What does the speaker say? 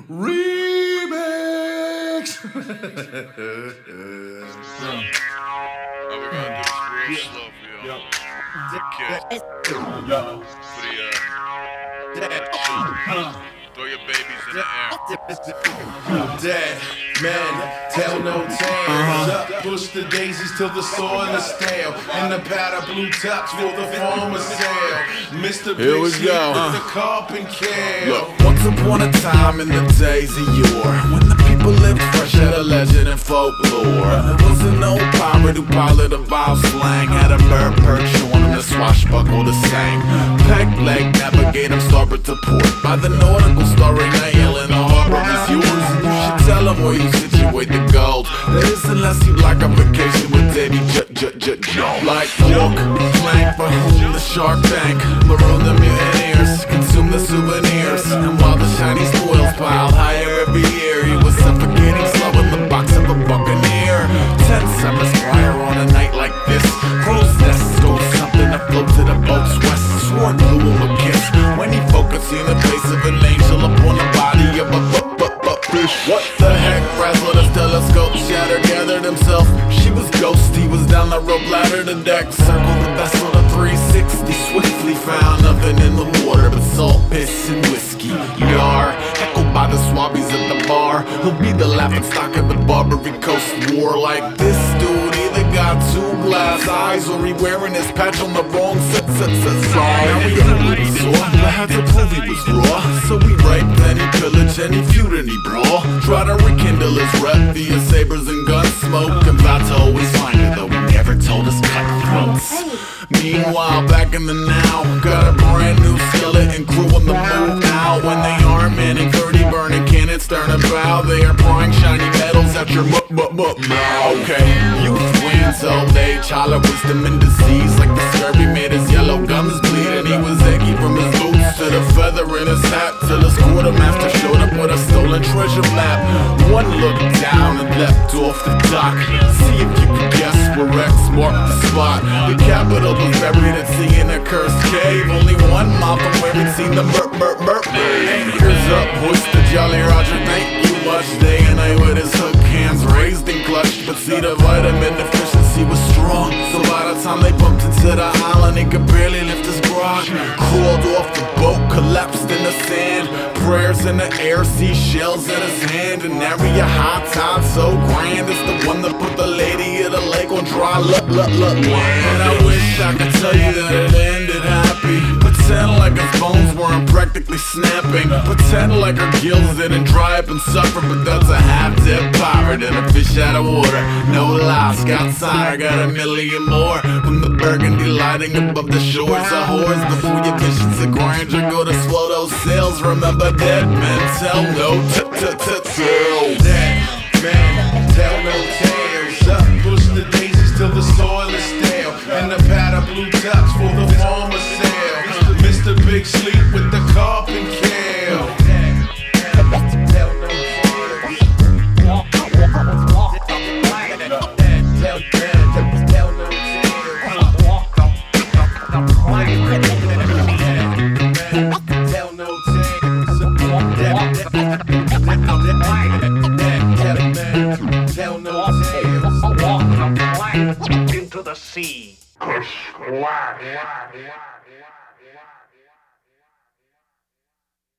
Remix. Oh, we're gonna do this real slow for y'all. Okay. Throw your babies in the air. Dead men tell no tales. Up, push the daisies till the soil is stale, and the powder blue tops for the farmer's sale. Mr. Big Sleep with the carp and kale. Look, once upon a time in the days of yore, when the people lived fresh had a legend and folklore. There wasn't no pirate who piloted a vile slang, had a bird perch on him to swashbuckle the same. Peg leg, navigate him starboard to port. By the nautical starring nail in the harbor is yours. You should tell him where you situate the gold. That is unless you like a vacation with Davy like pork, plank for whom the shark tank. Maroon the mutineers, consume the souvenirs. And while the shiny spoils piled higher every year, he was suffocating slow in the box of a buccaneer. 10 summers prior on a night like this, crow's nests go something to float to the boat's west. Sworn blew him a kiss when he focused in the face of an angel upon the body of a fish. What the heck? Frazzled his telescope, shattered, gathered himself. She was ghost, he was down the rope ladder to deck. Circled the vessel to 360, swiftly found nothing in the water but salt, piss, and whiskey. Yar, echoed by the swabbies at the bar. He'll be the laughing stock of the Barbary Coast War. Like this dude either got two glass eyes or he wearing his patch on the wrong side. Now we got a little sore, but had to prove he was raw. So we raped and he pillaged and he feud and he brawl. Try to rekindle his rep via sabers and gun smoke. And about to always find her, though he never told us cutthroats. Meanwhile, back in the now, got a brand new skillet and crew on the move now. When they are manning 30 burning cannons, stern and bow, they are prying shiny metals at your mouth. Okay, youth wins old age, holler wisdom and disease. Like the scurvy made his yellow gums bleed, and he was achy from his boots to the feather in his hat. Till his quartermaster showed up with a stolen treasure map. One look down and leapt off the dock. See if you can guess where X marked the spot. The capital was buried at sea in a cursed cave. Only 1 mile from where we'd seen the merp. Anchors up, hoist the Jolly Roger, thank you much. Day and night with his hook hands raised and clutched. But see, the vitamin deficiency was strong, so by the time they bumped into the island, he could barely lift his grog. Crawled off the boat, collapsed in the sand. Prayers in the air, seashells in his hand. An area high tide so grand, it's the one that put the lady of the lake on dry land. And I wish I could tell you that it ended happy. Pretend like his bones weren't practically snapping. Pretend like her gills didn't dry up and suffer. But that's a half-dead pirate and a fish out of water. No lie, Scott Sire got a million more from the burgundy lighting above the shores of whores. Before your visions of grandeur, go to swell those sails. Remember dead men tell no tales. Dead men tell no tales. Up, push the daisies till the soil is stale, and the powder blue tops for the farmer's sale. Mr. Big Sleep with the carp and kale. Tell no tales. Tell no into the sea.